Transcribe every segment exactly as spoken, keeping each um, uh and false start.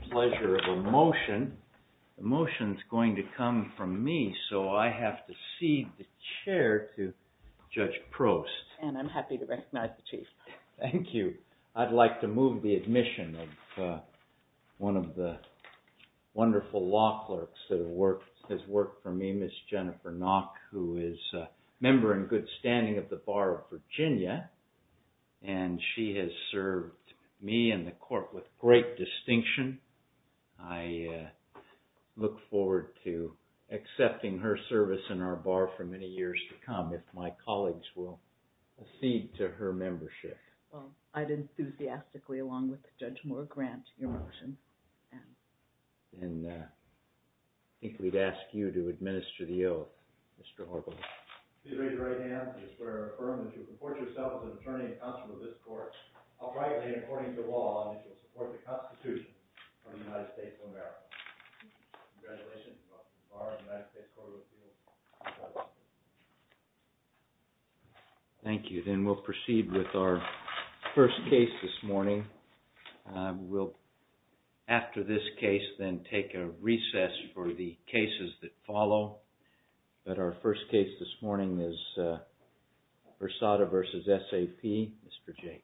pleasure of a motion. The motion's going to come from me, so I have to cede the chair to Judge Prost. And I'm happy to recognize the Chief. Thank you. I'd like to move the admission of uh, one of the wonderful law clerks that have worked, has worked for me, Miss Jennifer Knock, who is a member in good standing of the Bar of Virginia, and she has served me and the court with great distinction. I uh, look forward to accepting her service in our bar for many years to come if my colleagues will accede to her membership. Well, I'd enthusiastically, along with Judge Moore, grant your motion. And uh, I think we'd ask you to administer the oath, Mister Horvath. Please raise your right hand and swear or affirm that you will comport yourself as an attorney and constable of this court, uprightly and according to law, and that you will support the Constitution of the United States of America. Congratulations. Welcome to the Bar of the United States Court of Appeals. Thank you. Then we'll proceed with our first case this morning. Uh, we'll, after this case, then take a recess for the cases that follow. But our first case this morning is uh, Versada versus S A P. Mister Jakes.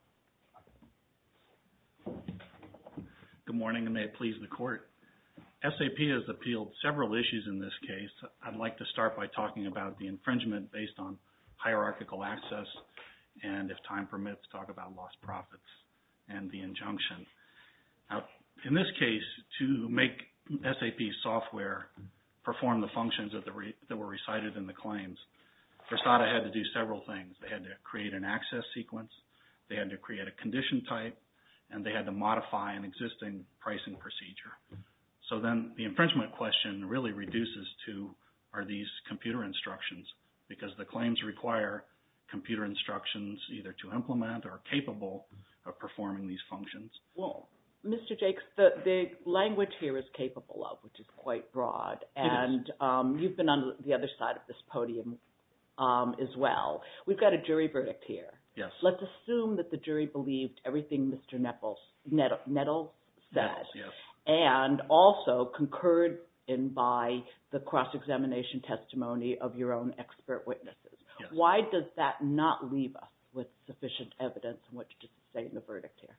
Good morning, and may it please the Court. S A P has appealed several issues in this case. I'd like to start by talking about the infringement based on hierarchical access, and if time permits, talk about lost profits and the injunction. Now, in this case, to make S A P software perform the functions that, the re, that were recited in the claims, Versada had to do several things. They had to create an access sequence, they had to create a condition type, and they had to modify an existing pricing procedure. So then the infringement question really reduces to, are these computer instructions? Because the claims require computer instructions either to implement or capable of performing these functions. Well, Mister Jakes, the, the language here is capable of, which is quite broad, and um, you've been on the other side of this podium um, as well. We've got a jury verdict here. Yes. Let's assume that the jury believed everything Mister Nettles, Nettles, Nettles said, Nettles, yes. and also concurred in by the cross-examination testimony of your own expert witnesses. Yes. Why does that not leave us with sufficient evidence on which to sustain the verdict here?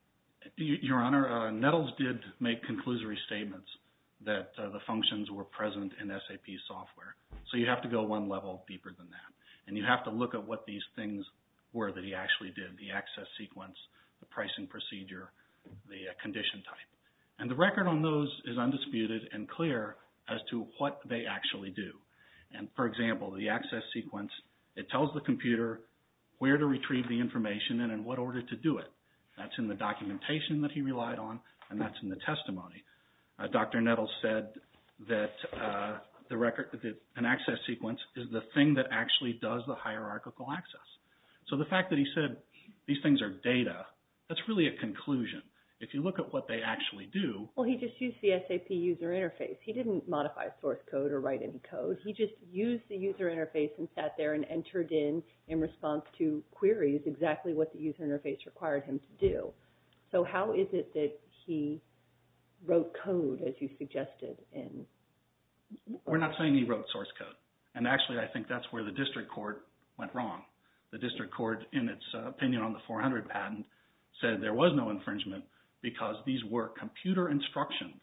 Your Honor, uh, Nettles did make conclusory statements that uh, the functions were present in S A P software. So you have to go one level deeper than that. And you have to look at what these things were that he actually did, the access sequence, the pricing procedure, the uh, condition type. And the record on those is undisputed and clear as to what they actually do. And for example, the access sequence, it tells the computer where to retrieve the information and in what order to do it. That's in the documentation that he relied on, and that's in the testimony. Uh, Doctor Nettles said that uh, the record, that an access sequence is the thing that actually does the hierarchical access. So the fact that he said these things are data, that's really a conclusion. If you look at what they actually do... Well, he just used the S A P user interface. He didn't modify source code or write any code. He just used the user interface and sat there and entered in, in response to queries, exactly what the user interface required him to do. So how is it that he wrote code, as you suggested? In We're not saying he wrote source code. And actually, I think that's where the district court went wrong. The district court, in its uh, opinion on the four hundred patent, said there was no infringement because these were computer instructions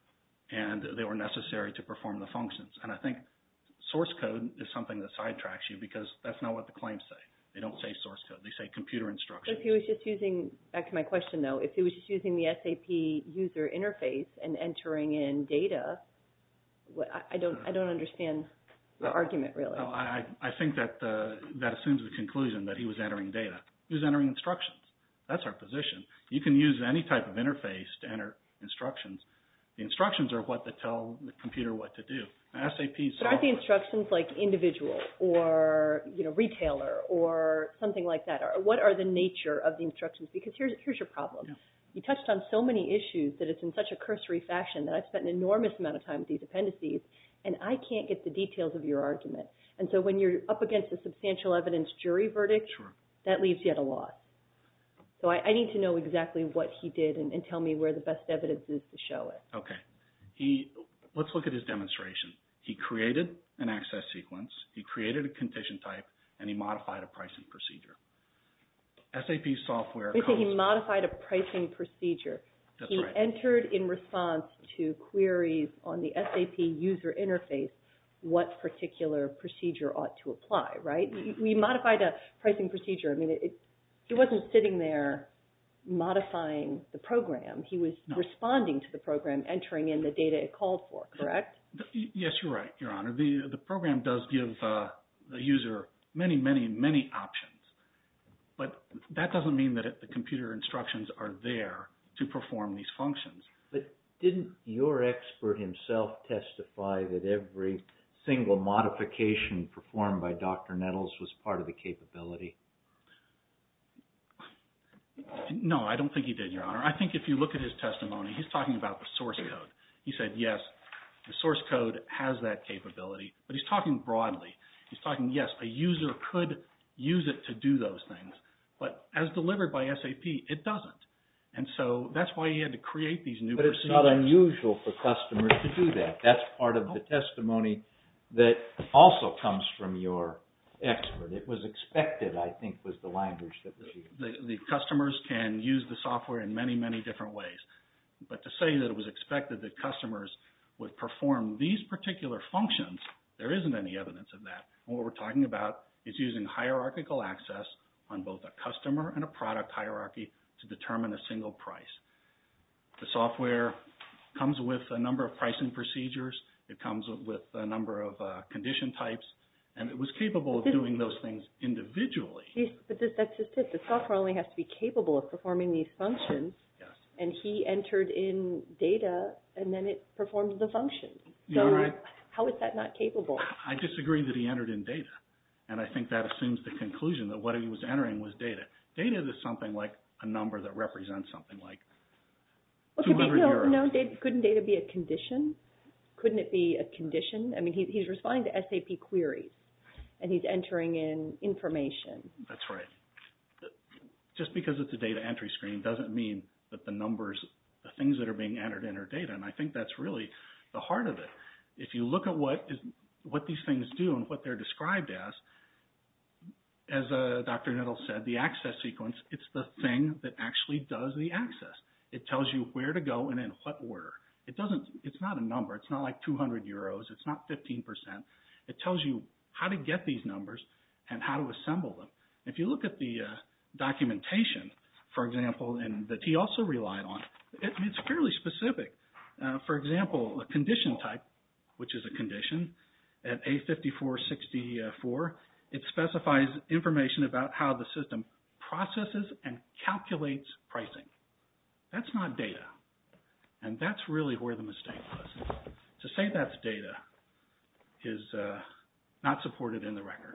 and they were necessary to perform the functions. And I think source code is something that sidetracks you because that's not what the claims say. They don't say source code. They say computer instructions. So if he was just using, back to my question though, if he was just using the S A P user interface and entering in data, what, I, I don't I don't understand the uh, argument really. No, I, I think that uh, that assumes the conclusion that he was entering data. He was entering instructions. That's our position. You can use any type of interface to enter instructions. The instructions are what that tell the computer what to do. Now, S A P but aren't the instructions like individual or you know retailer or something like that? Or what are the nature of the instructions? Because here's here's your problem. Yeah. You touched on so many issues that it's in such a cursory fashion that I've spent an enormous amount of time with these appendices, and I can't get the details of your argument. And so when you're up against a substantial evidence jury verdict, sure. that leaves you at a loss. So I, I need to know exactly what he did and, and tell me where the best evidence is to show it. Okay. He, let's look at his demonstration. He created an access sequence, he created a condition type, and he modified a pricing procedure. S A P software You say he comes- modified a pricing procedure. That's he right. entered in response to queries on the S A P user interface what particular procedure ought to apply, right? We modified a pricing procedure. I mean, it, it, he wasn't sitting there modifying the program. He was No. responding to the program, entering in the data it called for, correct? Yes, you're right, Your Honor. The, the program does give uh, the user many, many, many options. But that doesn't mean that it, the computer instructions are there to perform these functions. But didn't your expert himself testify that every single modification performed by Doctor Nettles was part of the capability? No, I don't think he did, Your Honor. I think if you look at his testimony, he's talking about the source code. He said, yes, the source code has that capability, but he's talking broadly. He's talking, yes, a user could use it to do those things, but as delivered by S A P, it doesn't. And so that's why he had to create these new But procedures. it's not unusual for customers to do that. That's part of the testimony that also comes from your expert. It was expected, I think, was the language that was used. The, the customers can use the software in many, many different ways. But to say that it was expected that customers would perform these particular functions, there isn't any evidence of that. And what we're talking about is using hierarchical access on both a customer and a product hierarchy to determine a single price. The software comes with a number of pricing procedures. It comes with a number of uh, condition types, and it was capable of doing those things individually. Yes, but this, that's just it. The software only has to be capable of performing these functions, Yes. and he entered in data, and then it performed the function. So You're right. how is that not capable? I disagree that he entered in data, and I think that assumes the conclusion that what he was entering was data. Data is something like a number that represents something like Well, could two be, hundred no, euros. no, data, couldn't data be a condition? Couldn't it be a condition? I mean, he, he's responding to S A P queries, and he's entering in information. That's right. Just because it's a data entry screen doesn't mean that the numbers, the things that are being entered in are data, and I think that's really the heart of it. If you look at what is what these things do and what they're described as, as uh, Doctor Nettles said, the access sequence, it's the thing that actually does the access. It tells you where to go and in what order. It doesn't, it's not a number. It's not like two hundred euros. It's not fifteen percent. It tells you how to get these numbers and how to assemble them. If you look at the uh, documentation, for example, and that he also relied on, it, it's fairly specific. Uh, for example, a condition type, which is a condition, at A fifty-four sixty-four, it specifies information about how the system processes and calculates pricing. That's not data. And that's really where the mistake was. To say that's data is uh, not supported in the record.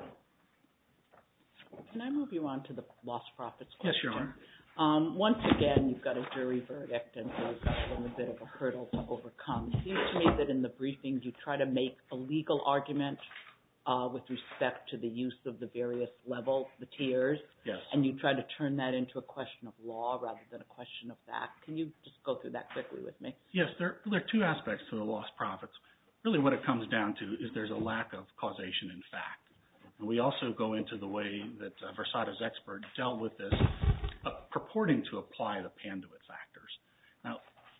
Can I move you on to the lost profits question? Yes, Your Honor. Um, once again, you've got a jury verdict, and so you've got a little bit of a hurdle to overcome. It seems to me that in the briefing you try to make a legal argument uh, with respect to the use of the various levels, the tiers, Yes. and you try to turn that into a question of law rather than a question of fact. Can you just go through that quickly with me? Yes, there, there are two aspects to the lost profits. Really what it comes down to is there's a lack of causation in fact. And we also go into the way that uh, Versada's expert dealt with this, uh, purporting to apply the Panduit factors. Now,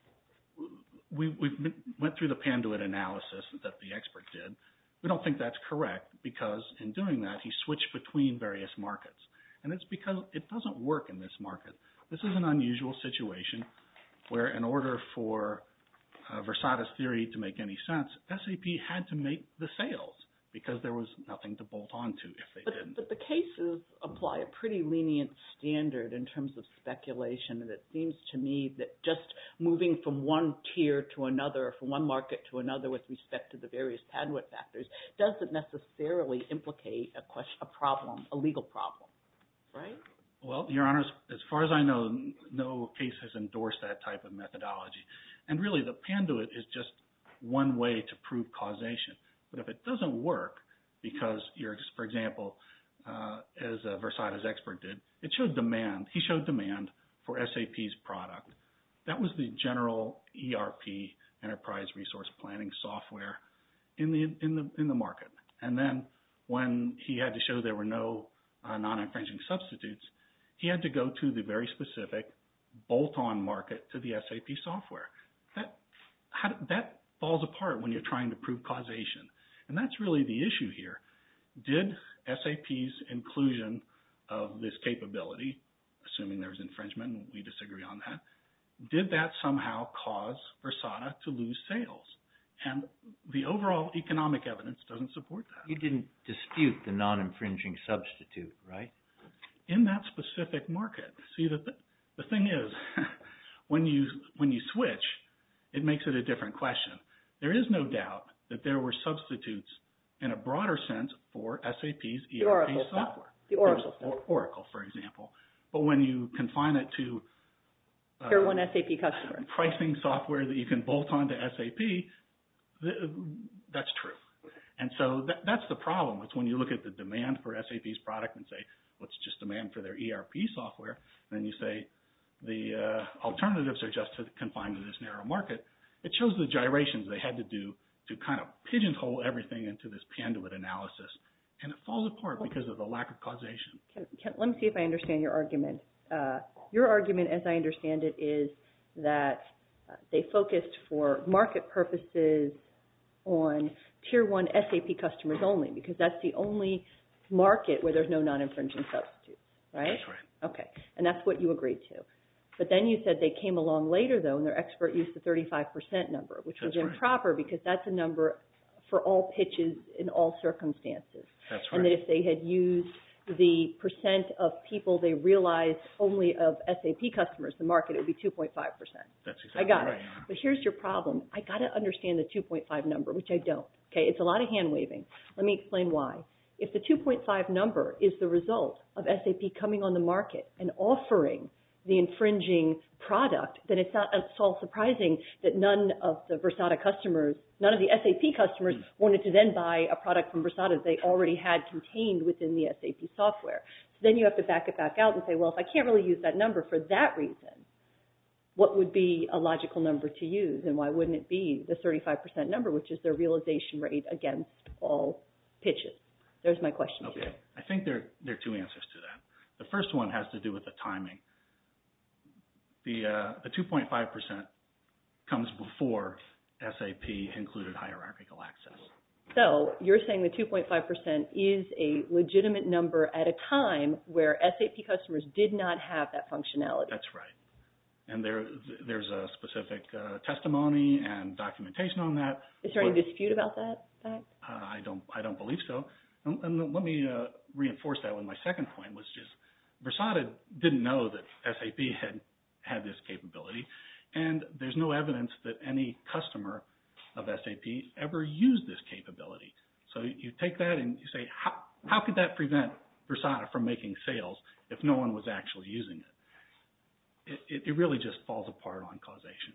we we went through the Panduit analysis that the expert did. We don't think that's correct because in doing that, he switched between various markets. And it's because it doesn't work in this market. This is an unusual situation where in order for uh, Versada's theory to make any sense, S A P had to make the sales because there was nothing to bolt onto if they But, didn't. but the cases apply a pretty lenient standard in terms of speculation, and it seems to me that just moving from one tier to another, from one market to another with respect to the various Panduit factors, doesn't necessarily implicate a question, a problem, a legal problem, right? Well, Your Honor, as far as I know, no case has endorsed that type of methodology. And really, the Panduit is just one way to prove causation. But if it doesn't work, because you're, for example, uh, as uh, Versada's expert did, it showed demand. He showed demand for S A P's product. That was the general E R P, Enterprise Resource Planning software, in the in the in the market. And then when he had to show there were no uh, non-infringing substitutes, he had to go to the very specific bolt-on market to the S A P software. That how, that falls apart when you're trying to prove causation, and that's really the issue here. Did S A P's inclusion of this capability, assuming there's infringement, and we disagree on that, did that somehow cause Versada to lose sales? And the overall economic evidence doesn't support that. You didn't dispute the non-infringing substitute, right? In that specific market. See, the, th- the thing is, when you when you switch, it makes it a different question. There is no doubt that there were substitutes in a broader sense for S A P's E R P Oracle software. stuff. The Oracle or, stuff. Oracle, for example. But when you confine it to uh, Tier one S A P customer. pricing software that you can bolt onto S A P, th- that's true. And so that, that's the problem. It's when you look at the demand for S A P's product and say, well, it's just demand for their E R P software, and then you say the uh, alternatives are just to, confined to this narrow market. It shows the gyrations they had to do to kind of pigeonhole everything into this Panduit analysis, and it falls apart because of the lack of causation. Can, can, let me see if I understand your argument. Uh, your argument, as I understand it, is that uh, they focused for market purposes on Tier one S A P customers only, because that's the only market where there's no non-infringing substitutes, right? That's right. Okay, and that's what you agreed to. But then you said they came along later, though, and their expert used the thirty-five percent number, which That's was right. improper because that's a number for all pitches in all circumstances. That's right. And that if they had used the percent of people they realized only of S A P customers, the market, it would be two point five percent. That's exactly I got right. it. But here's your problem. I got to understand the two point five number, which I don't. Okay, it's a lot of hand-waving. Let me explain why. If the two point five number is the result of S A P coming on the market and offering the infringing product, then it's not at all surprising that none of the Versada customers, none of the S A P customers mm. wanted to then buy a product from Versada that they already had contained within the S A P software. So then you have to back it back out and say, well, if I can't really use that number for that reason, what would be a logical number to use? And why wouldn't it be the thirty-five percent number, which is their realization rate against all pitches? There's my question okay. to you. I think there, there are two answers to that. The first one has to do with the timing. The uh, the two point five percent comes before S A P included hierarchical access. So you're saying the two point five percent is a legitimate number at a time where S A P customers did not have that functionality. That's right. And there there's a specific uh, testimony and documentation on that. Is there any dispute about that fact? Uh, I don't I don't believe so. And, and let me uh, reinforce that with my second point, was just Versada didn't know that S A P had had this capability, and there's no evidence that any customer of S A P ever used this capability. So you take that and you say, how, how could that prevent Versada from making sales if no one was actually using it? It, it, it really just falls apart on causation.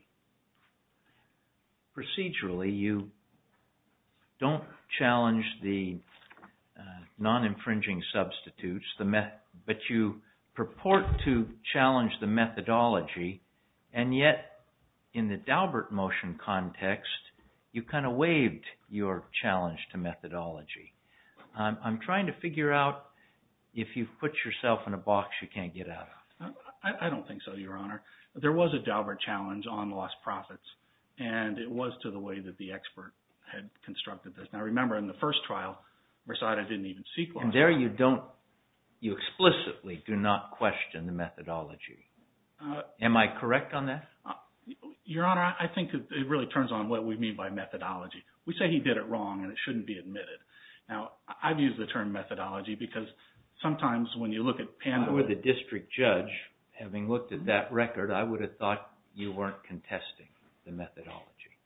Procedurally, you don't challenge the uh, non-infringing substitutes, the me- but you purport to challenge the methodology, and yet in the Daubert motion context, you kind of waived your challenge to methodology. Um, I'm trying to figure out if you've put yourself in a box you can't get out of. I, I don't think so, Your Honor. There was a Daubert challenge on lost profits, and it was to the way that the expert had constructed this. Now, remember, in the first trial, Versada didn't even seek lost And there profits. you don't, you explicitly do not question the methodology. Uh, Am I correct on that? Uh, Your Honor, I think it really turns on what we mean by methodology. We say he did it wrong and it shouldn't be admitted. Now, I've used the term methodology because sometimes when you look at Panduit... If I were the district judge, having looked at that record, I would have thought you weren't contesting the methodology.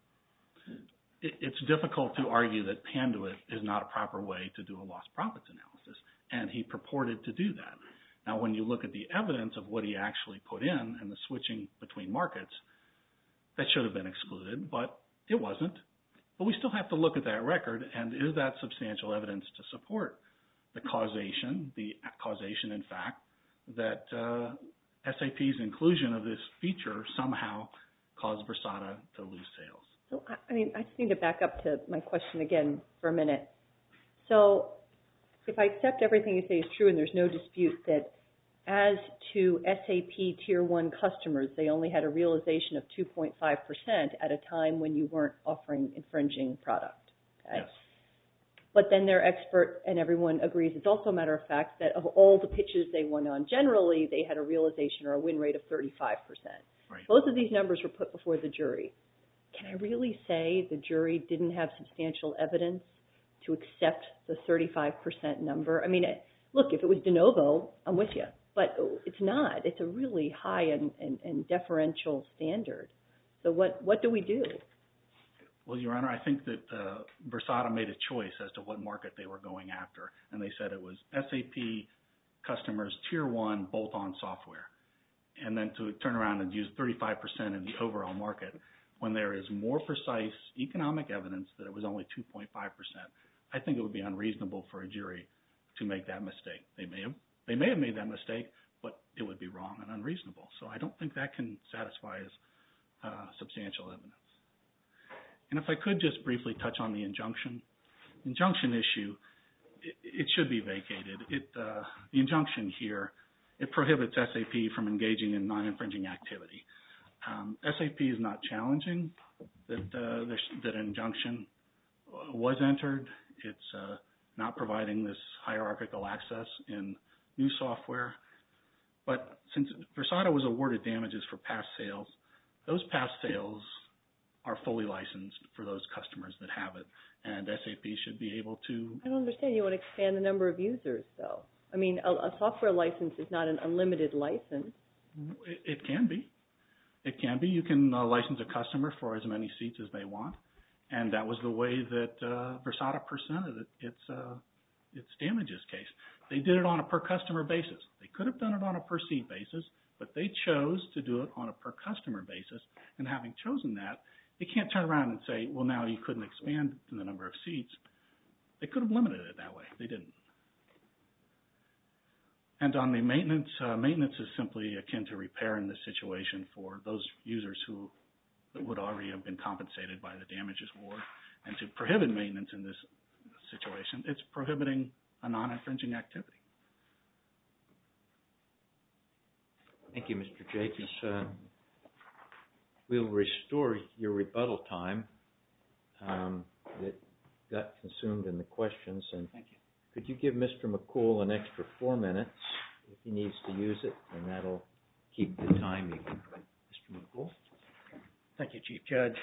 It, it's difficult to argue that Panduit is not a proper way to do a lost profits analysis, and he purported to do that. Now, when you look at the evidence of what he actually put in and the switching between markets, that should have been excluded, but it wasn't. But we still have to look at that record, and is that substantial evidence to support the causation, the causation, in fact, that uh, S A P's inclusion of this feature somehow caused Versata to lose sales. So, I mean, I just need to back up to my question again for a minute. So, if I accept everything you say is true and there's no dispute that as to S A P Tier one customers, they only had a realization of two point five percent at a time when you weren't offering infringing product. Okay? Yes. But then their expert and everyone agrees it's also a matter of fact that of all the pitches they won on, generally they had a realization or a win rate of thirty-five percent. Right. Both of these numbers were put before the jury. Can I really say the jury didn't have substantial evidence to accept the thirty-five percent number? I mean, look, if it was de novo, I'm with you. But it's not. It's a really high and, and, and deferential standard. So what, what do we do? Well, Your Honor, I think that uh, Versata made a choice as to what market they were going after, and they said it was S A P customers Tier one bolt-on software, and then to turn around and use thirty-five percent in the overall market when there is more precise economic evidence that it was only two point five percent. I think it would be unreasonable for a jury to make that mistake. They may have They may have made that mistake, but it would be wrong and unreasonable. So I don't think that can satisfy as uh, substantial evidence. And if I could just briefly touch on the injunction. Injunction issue, it, it should be vacated. It, uh, the injunction here, it prohibits S A P from engaging in non-infringing activity. Um, S A P is not challenging that, uh, that an injunction was entered. It's uh, not providing this hierarchical access in new software. But since Versata was awarded damages for past sales, those past sales are fully licensed for those customers that have it, and S A P should be able to... I don't understand. You want to expand the number of users, though. I mean, a, a software license is not an unlimited license. It, it can be. It can be. You can uh, license a customer for as many seats as they want, and that was the way that uh, Versata presented it, its, uh, its damages case. They did it on a per customer basis. They could have done it on a per seat basis, but they chose to do it on a per customer basis, and having chosen that, they can't turn around and say, well, now you couldn't expand the number of seats. They could have limited it that way. They didn't. And on the maintenance, uh, maintenance is simply akin to repair in this situation for those users who would already have been compensated by the damages award. And to prohibit maintenance in this situation, it's prohibiting a non-infringing activity. Thank you, Mister Jakes. Uh, we'll restore your rebuttal time um, that got consumed in the questions. And Thank you. could you give Mister McCool an extra four minutes if he needs to use it, and that'll keep the time even. Mister McCool. Thank you, Chief Judge.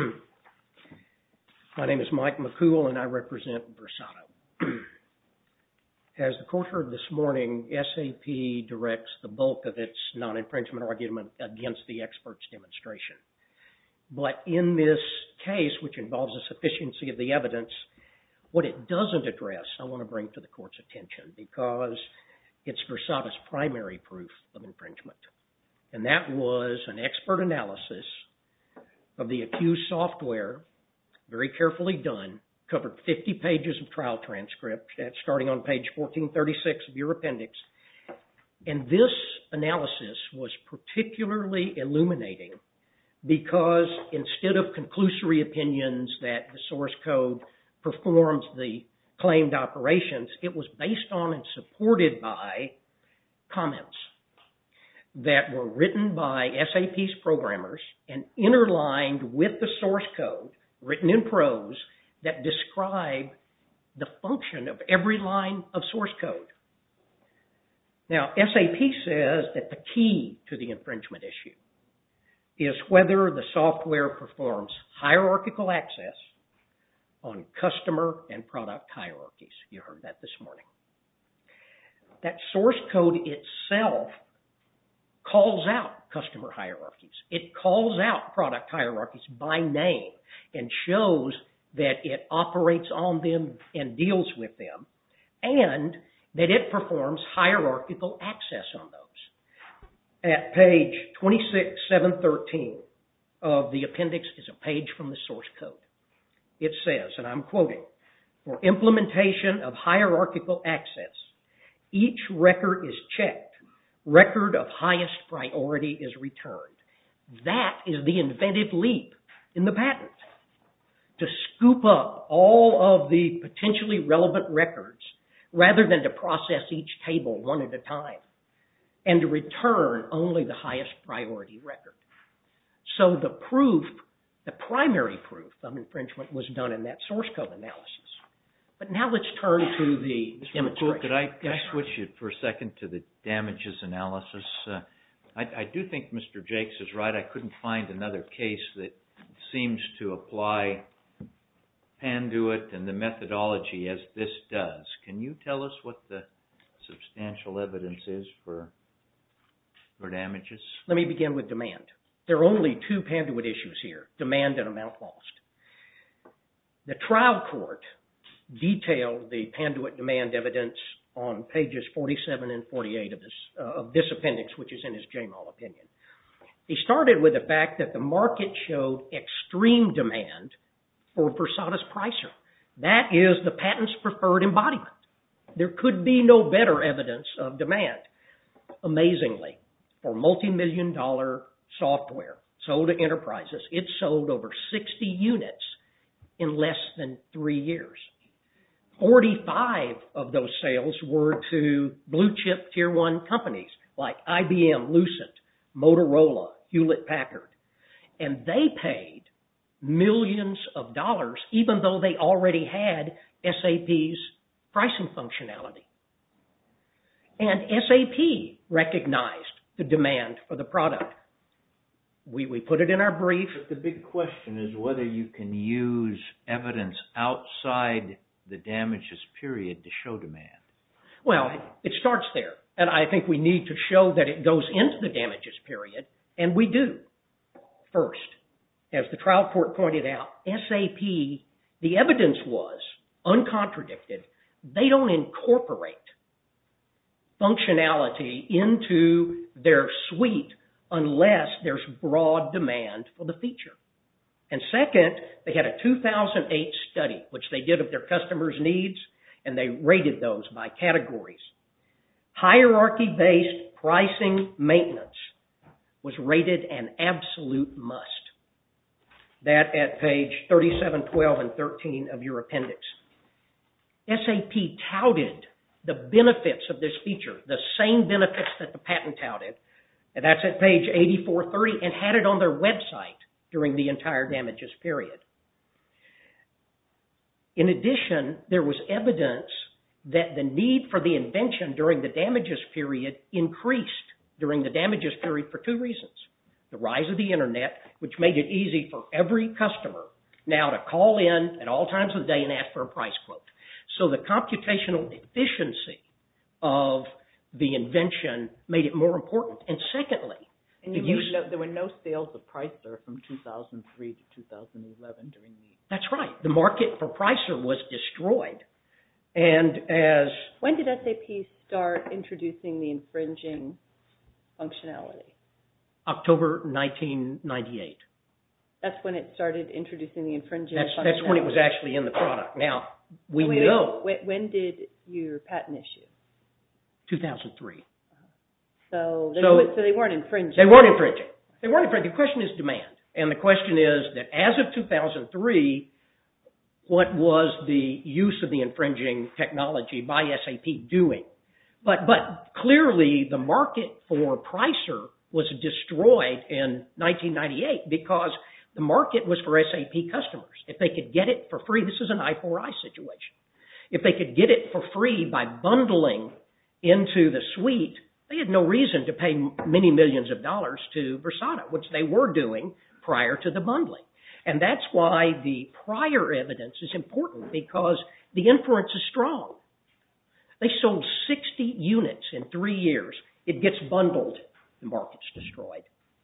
My name is Mike McCool, and I represent Versata. As the court heard this morning, S A P directs the bulk of its non-infringement argument against the expert's demonstration. But in this case, which involves the sufficiency of the evidence, what it doesn't address, I want to bring to the court's attention, because it's Versata's primary proof of infringement. And that was an expert analysis of the accused software, very carefully done, covered fifty pages of trial transcript, starting on page fourteen thirty-six of your appendix. And this analysis was particularly illuminating because instead of conclusory opinions that the source code performs the claimed operations, it was based on and supported by comments that were written by S A P's programmers and interlined with the source code, written in prose, that describe the function of every line of source code. Now, S A P says that the key to the infringement issue is whether the software performs hierarchical access on customer and product hierarchies. You heard that this morning. That source code itself calls out customer hierarchies. It calls out product hierarchies by name and shows that it operates on them and deals with them, and that it performs hierarchical access on those. At page twenty-six seven thirteen of the appendix is a page from the source code. It says, and I'm quoting, For implementation of hierarchical access, each record is checked. Record of highest priority is returned. That is the inventive leap in the patent. To scoop up all of the potentially relevant records rather than to process each table one at a time, and to return only the highest priority record. So the proof, the primary proof of infringement was done in that source code analysis. But now let's turn to the demonstration. Could I, could I switch it for a second to the damages analysis? Uh, I, I do think Mister Jakes is right. I couldn't find another case that seems to apply Panduit and the methodology as this does. Can you tell us what the substantial evidence is for, for damages? Let me begin with demand. There are only two Panduit issues here, demand and amount lost. The trial court detailed the Panduit demand evidence on pages forty-seven and forty-eight of this, uh, of this appendix, which is in his J M A L opinion. He started with the fact that the market showed extreme demand for Versata's Pricer. That is the patent's preferred embodiment. There could be no better evidence of demand. Amazingly, for multi-million dollar software sold to enterprises, it sold over sixty units in less than three years. forty-five of those sales were to blue chip tier one companies like I B M, Lucent, Motorola, Hewlett-Packard. And they paid millions of dollars even though they already had S A P's pricing functionality. And S A P recognized the demand for the product. We, we put it in our brief. But the big question is whether you can use evidence outside the damages period to show demand. Well, it starts there. And I think we need to show that it goes into the damages period, and we do. First, as the trial court pointed out, S A P, the evidence was uncontradicted. They don't incorporate functionality into their suite unless there's broad demand for the feature. And second, they had a two thousand eight study, which they did of their customers' needs, and they rated those by categories. Hierarchy-based pricing maintenance was rated an absolute must. That at page thirty-seven, twelve, and thirteen of your appendix. S A P touted the benefits of this feature, the same benefits that the patent touted, and that's at page eighty-four thirty, and had it on their website during the entire damages period. In addition, there was evidence that the need for the invention during the damages period increased during the damages period for two reasons. The rise of the internet, which made it easy for every customer now to call in at all times of the day and ask for a price quote. So the computational efficiency of the invention made it more important. And secondly, and you mean no, there were no sales of Pricer from two thousand three to two thousand eleven during the... That's right. The market for Pricer was destroyed. And as... When did S A P start introducing the infringing functionality? October nineteen ninety-eight. That's when it started introducing the infringing that's, functionality? That's when it was actually in the product. Now, we wait, know... Wait, when did your patent issue? two thousand three. So they, so, so they weren't infringing. They weren't infringing. They weren't infringing. The question is demand. And the question is that as of two thousand three, what was the use of the infringing technology by S A P doing? But, but clearly the market for Pricer was destroyed in nineteen ninety-eight because the market was for S A P customers. If they could get it for free, this is an I four I situation. If they could get it for free by bundling into the suite, they had no reason to pay many millions of dollars to Versata, which they were doing prior to the bundling. And that's why the prior evidence is important, because the inference is strong. They sold sixty units in three years. It gets bundled. The market's destroyed.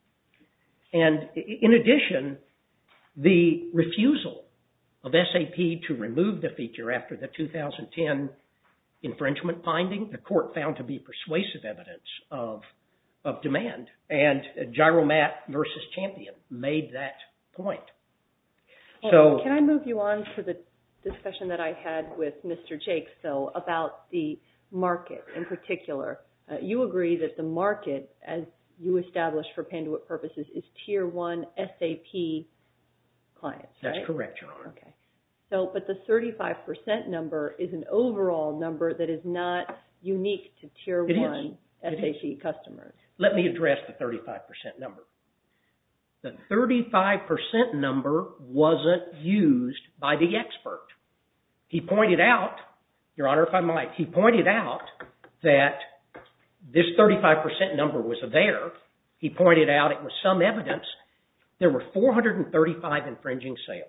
And in addition, the refusal of S A P to remove the feature after the two thousand ten infringement finding, the court found to be persuasive evidence of, of demand. And Gyromat versus Champion made that point. Well, so, can I move you on to the discussion that I had with Mister Jakes, though, about the market in particular. Uh, you agree that the market, as you established for Panduit purposes, is Tier one S A P clients, That's right? correct, Your Honor. Okay. So, but the thirty-five percent number is an overall number that is not unique to Tier It one is. S It A P customers. Let me address the thirty-five percent number. The thirty-five percent number wasn't used by the expert. He pointed out, Your Honor, if I might, he pointed out that this thirty-five percent number was there. He pointed out it was some evidence. There were four hundred thirty-five infringing sales.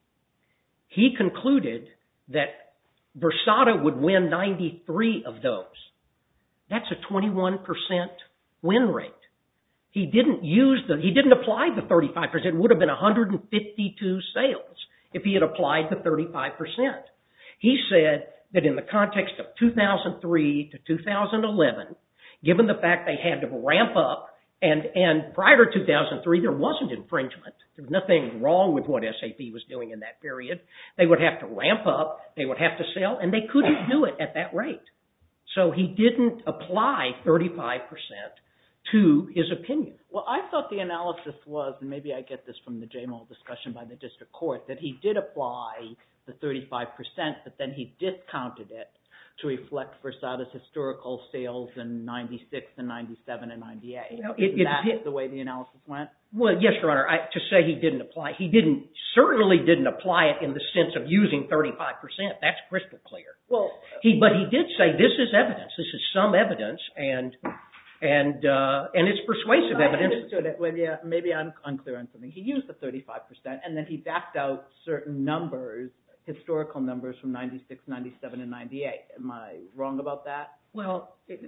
He concluded that Versata would win ninety-three of those. That's a twenty-one percent win rate. He didn't use the, he didn't apply the thirty-five percent. It would have been one hundred fifty-two sales if he had applied the thirty-five percent. He said that in the context of two thousand three to two thousand eleven, given the fact they had to ramp up, and, and prior to two thousand three, there wasn't infringement. There was nothing wrong with what S A P was doing in that period. They would have to ramp up, they would have to sell, and they couldn't do it at that rate. So he didn't apply thirty-five percent to his opinion. Well, I thought the analysis was, and maybe I get this from the J M O L discussion by the district court, that he did apply the thirty-five percent, but then he discounted it to reflect Versata's historical sales in ninety-six and ninety-seven and ninety-eight. Well, it, Is that it, the way the analysis went? Well, yes, Your Honor. I, to say he didn't apply, he didn't certainly didn't apply it in the sense of using thirty-five percent. That's crystal clear. Well, he but he did say this is evidence. This is some evidence, and and uh, and it's persuasive I evidence. understood it. Well, yeah, maybe I'm unclear on something. He used the thirty-five percent, and then he backed out certain numbers, historical numbers from ninety-six, ninety-seven, and ninety-eight. Am I wrong about that? Well, it,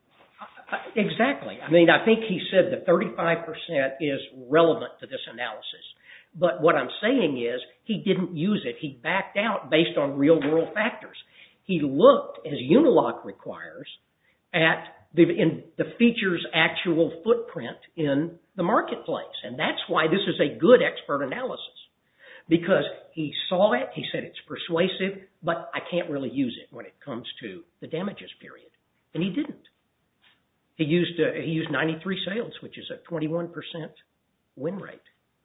exactly. I mean, I think he said that thirty-five percent is relevant to this analysis. But what I'm saying is he didn't use it. He backed out based on real-world factors. He looked, as Unilock requires, at the, in the feature's actual footprint in the marketplace. And that's why this is a good expert analysis. Because he saw it, he said it's persuasive, but I can't really use it when it comes to the damages period. And he didn't. He used uh, he used ninety-three sales, which is a twenty-one percent win rate.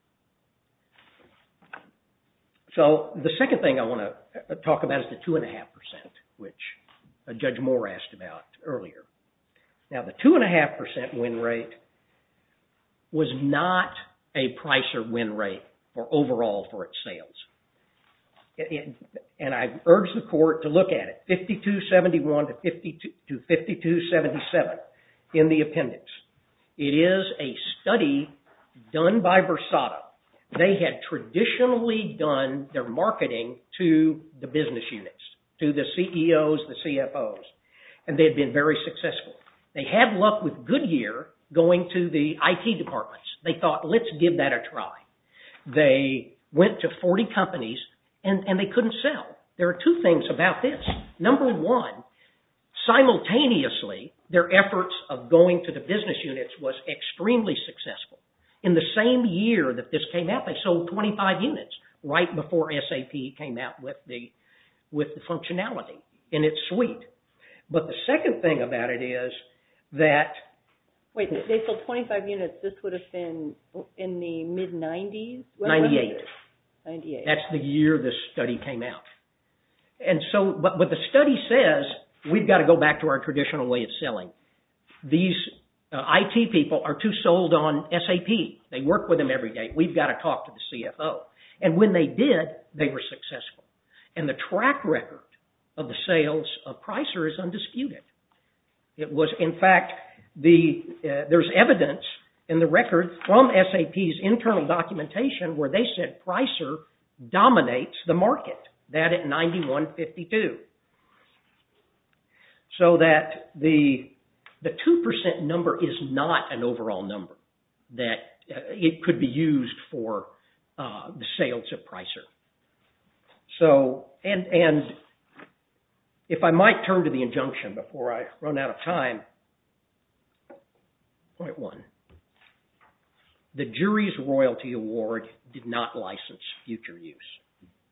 So the second thing I want to talk about is the two point five percent, which uh, Judge Moore asked about earlier. Now, the two point five percent win rate was not a Pricer win rate for overall for its sales. It, it, and I urge the court to look at it, fifty-two seventy-one to fifty-two seventy-seven in the appendix. It is a study done by Versata. They had traditionally done their marketing to the business units, to the C E Os, the C F Os, and they had been very successful. They had luck with Goodyear going to the I T departments. They thought, let's give that a try. They went to forty companies, and, and they couldn't sell. There are two things about this. Number one, simultaneously, their efforts of going to the business units was extremely successful. In the same year that this came out, they sold twenty-five units right before S A P came out with the with the functionality in its suite. But the second thing about it is that... Wait, they sold twenty-five units. This would have been in the mid nineties? ninety-eight. ninety-eight. That's the year this study came out. And so, but, but the study says we've got to go back to our traditional way of selling. These uh, I T people are too sold on S A P. They work with them every day. We've got to talk to the C F O. And when they did, they were successful. And the track record of the sales of Pricer is undisputed. It was, in fact, the uh, there's evidence in the record from S A P's internal documentation where they said Pricer dominates the market, that at ninety-one fifty-two. So that the the two percent number is not an overall number, that uh, it could be used for uh, the sales of Pricer. So, and, and if I might turn to the injunction before I run out of time, point one. The jury's royalty award did not license future use.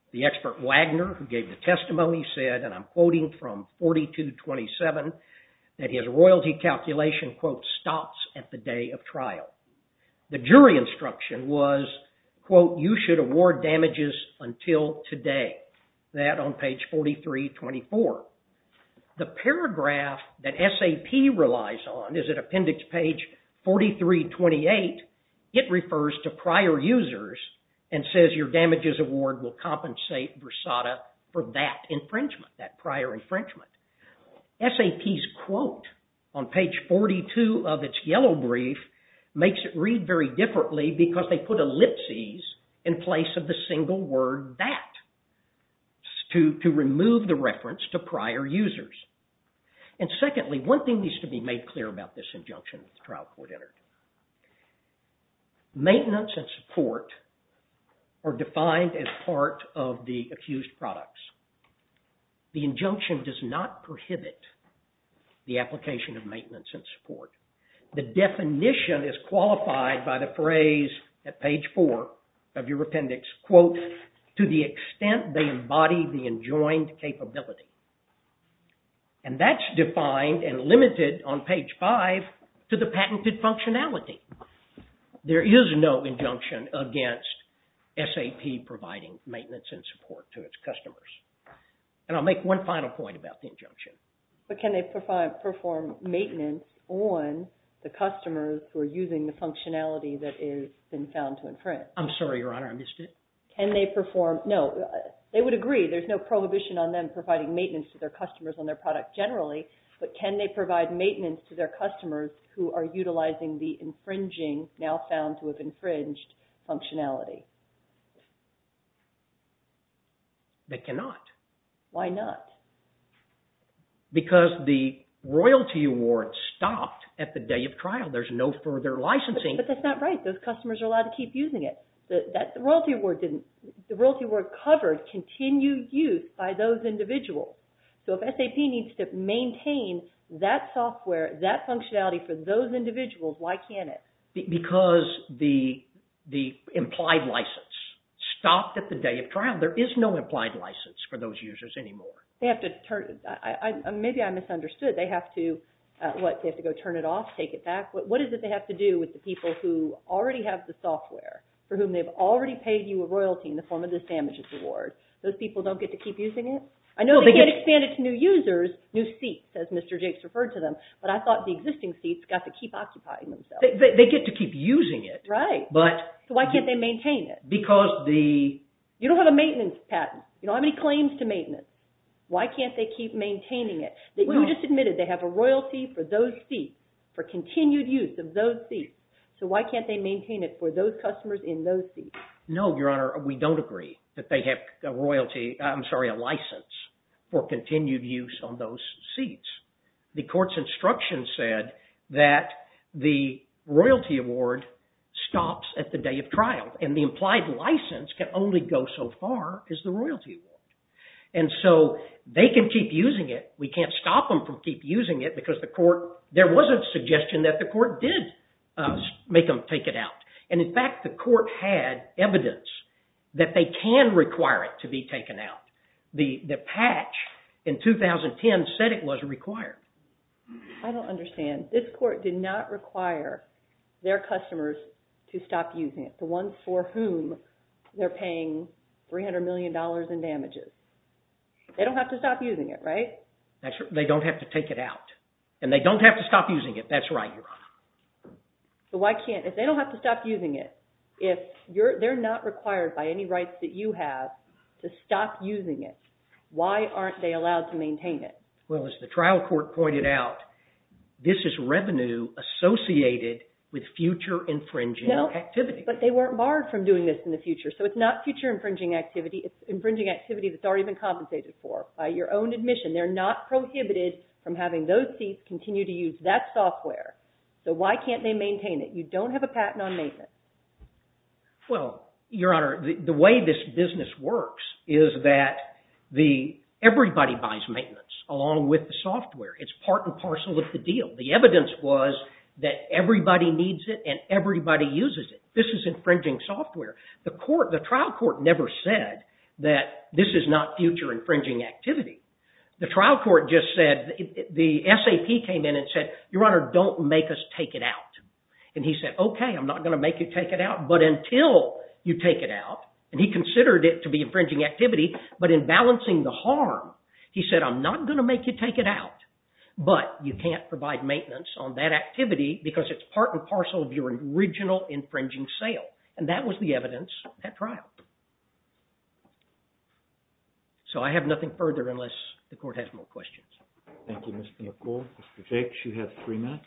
The expert Wagner, who gave the testimony, said, and I'm quoting from forty-two twenty-seven, that his royalty calculation, quote, stops at the day of trial. The jury instruction was, quote, you should award damages until today. That on page forty-three twenty-four. The paragraph that S A P relies on is at appendix page forty-three twenty-eight. It refers to prior users and says your damages award will compensate Versata for that infringement, that prior infringement. S A P's quote on page forty-two of its yellow brief makes it read very differently because they put ellipses in place of the single word that to, to remove the reference to prior users. And secondly, one thing needs to be made clear about this injunction that the trial court entered. Maintenance and support are defined as part of the accused products. The injunction does not prohibit the application of maintenance and support. The definition is qualified by the phrase at page four of your appendix, quote, to the extent they embody the enjoined capability. And that's defined and limited on page five to the patented functionality. There is no injunction against S A P providing maintenance and support to its customers. And I'll make one final point about the injunction. But can they perform, perform maintenance on the customers who are using the functionality that has been found to infringe? I'm sorry, Your Honor, I missed it. Can they perform? No, they would agree. There's no prohibition on them providing maintenance to their customers on their product generally, but can they provide maintenance to their customers who are utilizing the infringing, now found to have infringed, functionality? They cannot. Why not? Because the royalty award stopped at the day of trial. There's no further licensing. But, but that's not right. Those customers are allowed to keep using it. The, that, the royalty award didn't. The royalty award covered continued use by those individuals. So if S A P needs to maintain that software, that functionality for those individuals, why can't it? Because the the implied license stopped at the day of trial. There is no implied license for those users anymore. They have to turn. I, I, maybe I misunderstood. They have to. Uh, what? They have to go turn it off, take it back. What, what is it they have to do with the people who already have the software, for whom they've already paid you a royalty in the form of this damages award? Those people don't get to keep using it? I know well, they, they can't get, expand it to new users, new seats, as Mister Jakes referred to them, but I thought the existing seats got to keep occupying themselves. They, they, they get to keep using it. Right. But so why can't the, they maintain it? Because the... You don't have a maintenance patent. You don't have any claims to maintenance. Why can't they keep maintaining it? That well, you just admitted they have a royalty for those seats, for continued use of those seats. So why can't they maintain it for those customers in those seats? No, Your Honor, we don't agree that they have a royalty, I'm sorry, a license for continued use on those seats. The court's instruction said that the royalty award stops at the day of trial, and the implied license can only go so far as the royalty award. And so they can keep using it. We can't stop them from keep using it because the court, there was a suggestion that the court did uh, make them take it out. And in fact, the court had evidence that they can require it to be taken out. The, the patch in two thousand ten said it was required. I don't understand. This court did not require their customers to stop using it, the ones for whom they're paying three hundred million dollars in damages. They don't have to stop using it, right? That's, they don't have to take it out. And they don't have to stop using it. That's right, Your Honor. So why can't, if they don't have to stop using it, if you're, they're not required by any rights that you have to stop using it, why aren't they allowed to maintain it? Well, as the trial court pointed out, this is revenue associated with future infringing no, activity. But they weren't barred from doing this in the future. So it's not future infringing activity. It's infringing activity that's already been compensated for. By your own admission, they're not prohibited from having those seats continue to use that software. So why can't they maintain it? You don't have a patent on maintenance. Well, Your Honor, the, the way this business works is that the everybody buys maintenance along with the software. It's part and parcel of the deal. The evidence was that everybody needs it and everybody uses it. This is infringing software. The court, the trial court never said that this is not future infringing activity. The trial court just said, the S A P came in and said, Your Honor, don't make us take it out. And he said, okay, I'm not going to make you take it out, but until you take it out, and he considered it to be infringing activity, but in balancing the harm, he said, I'm not going to make you take it out, but you can't provide maintenance on that activity because it's part and parcel of your original infringing sale. And that was the evidence at trial. So I have nothing further unless the court has more questions. Thank you, Mister McCool. Mister Jakes, you have three minutes.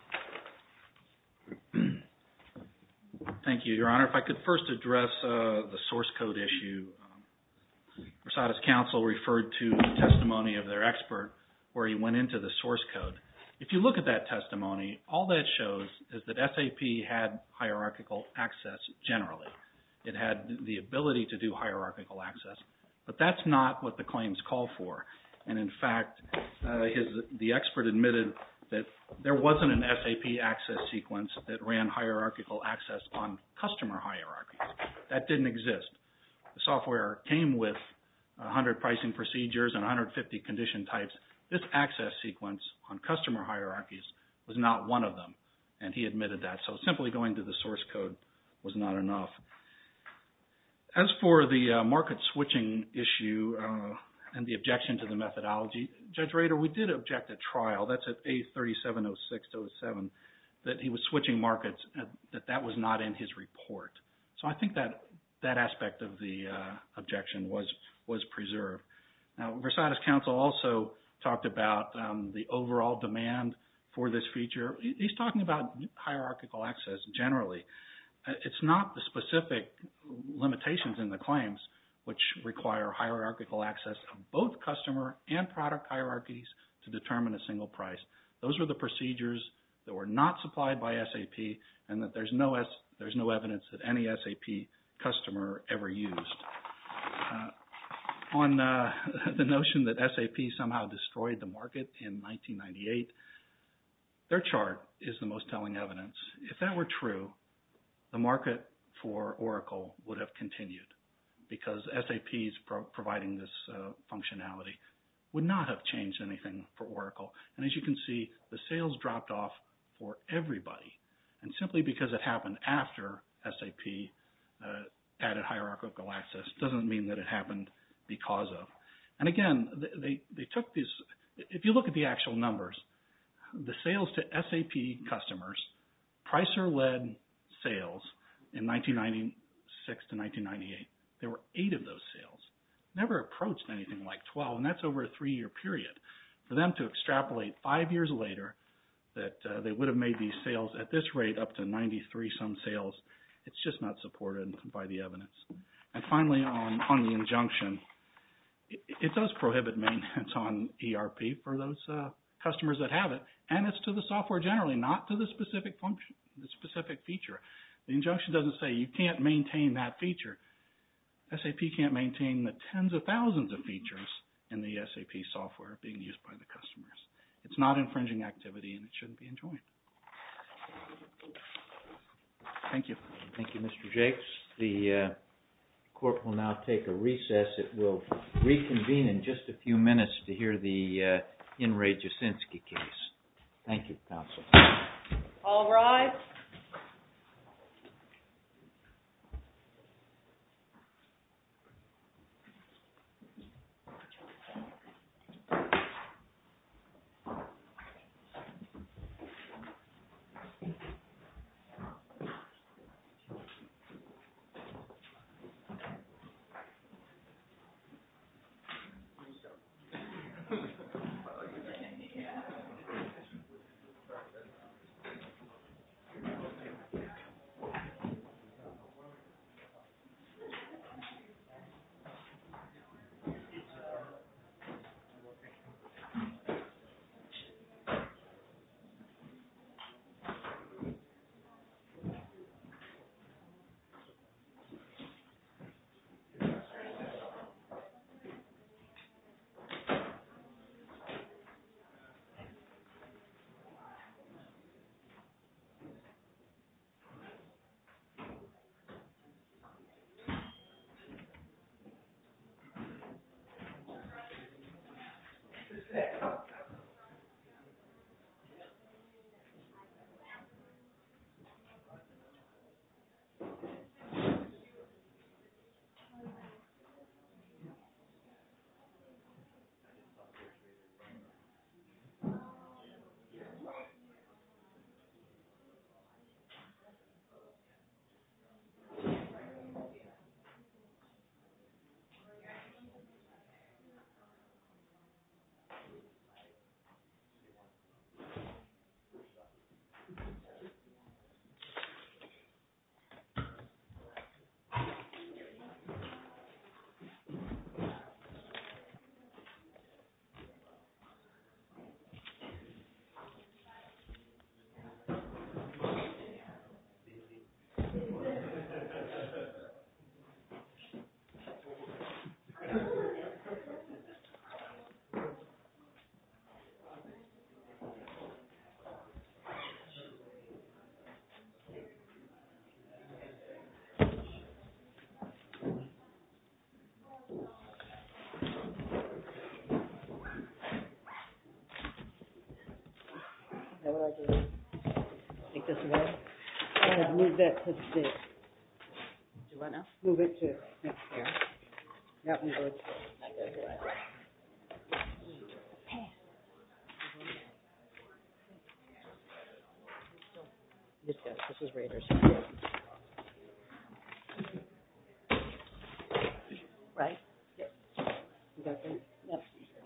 Thank you, Your Honor. If I could first address uh, the source code issue. Um, Versada's counsel referred to the testimony of their expert where he went into the source code. If you look at that testimony, all that shows is that S A P had hierarchical access generally. It had the ability to do hierarchical access, but that's not what the claims call for. And in fact, uh, his, the expert admitted that there wasn't an S A P access sequence that ran hierarchical access on customer hierarchies. That didn't exist. The software came with one hundred pricing procedures and one hundred fifty condition types. This access sequence on customer hierarchies was not one of them, and he admitted that. So simply going to the source code was not enough. As for the uh, market switching issue, uh, and the objection to the methodology, Judge Rader, we did object at trial. That's at A thirty-seven oh six to oh seven, that he was switching markets, uh, that that was not in his report. So I think that that aspect of the uh, objection was was preserved. Now, Versada's counsel also talked about um, the overall demand for this feature. He's talking about hierarchical access generally. It's not the specific limitations in the claims which require hierarchical access of both customer and product hierarchies to determine a single price. Those were the procedures that were not supplied by S A P, and that there's no, S, there's no evidence that any S A P customer ever used. Uh, on uh, the notion that S A P somehow destroyed the market in nineteen ninety-eight, their chart is the most telling evidence. If that were true, the market for Oracle would have continued, because S A P's pro providing this uh, functionality would not have changed anything for Oracle. And as you can see, the sales dropped off for everybody. And simply because it happened after S A P uh, added hierarchical access doesn't mean that it happened because of. And again, they, they took this, if you look at the actual numbers, the sales to S A P customers, Pricer-led sales in nineteen ninety-six to nineteen ninety-eight, there were eight of those sales. Never approached anything like twelve, and that's over a three-year period. For them to extrapolate five years later that uh, they would have made these sales at this rate up to ninety-three some sales, it's just not supported by the evidence. And finally, on, on the injunction, it, it does prohibit maintenance on E R P for those uh, customers that have it, and it's to the software generally, not to the specific function, the specific feature. The injunction doesn't say you can't maintain that feature. S A P can't maintain the tens of thousands of features in the S A P software being used by the customers. It's not infringing activity, and it shouldn't be enjoined. Thank you. Thank you, Mister Jakes. The uh, court will now take a recess. It will reconvene in just a few minutes to hear the uh, In re Jasinski case. Thank you, counsel. All rise. move that to the, Do what now? move it to next year. That one goes. This goes. This is Raiders. Right? You got that? Yep.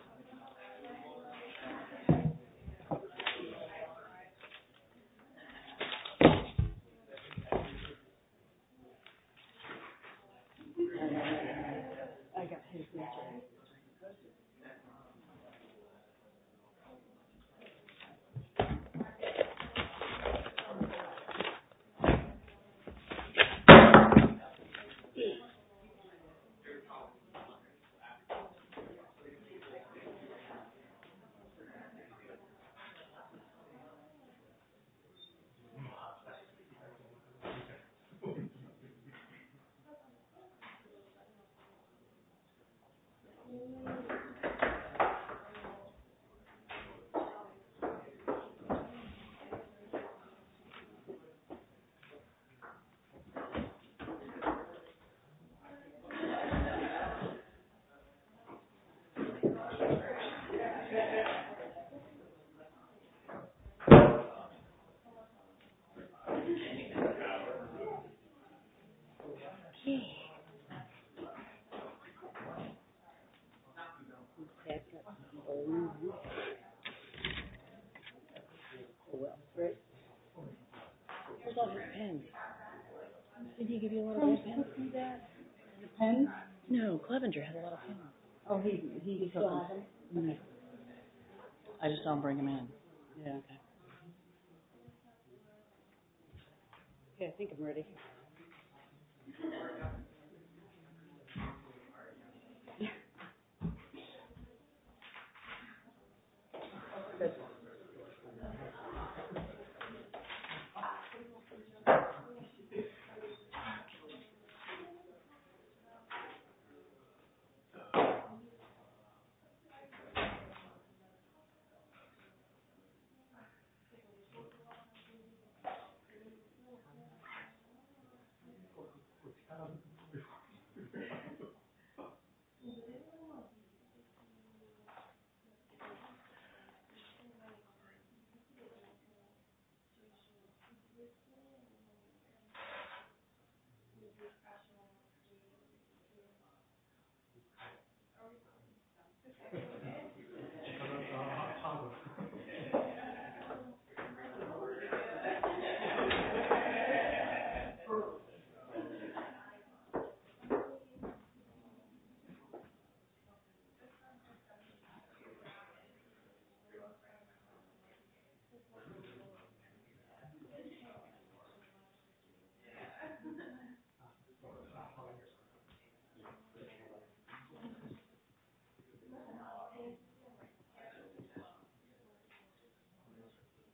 I got his signature. Where's all his pens? Did he give you a lot of those pens? The pen? No, Clevenger had a lot of pens. Oh, he, he, He still has them? Mhm. I just don't bring them in. Yeah. Okay. Okay, I think I'm ready.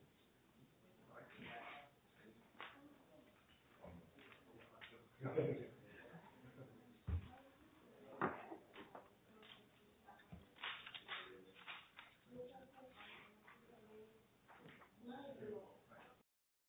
Thank you.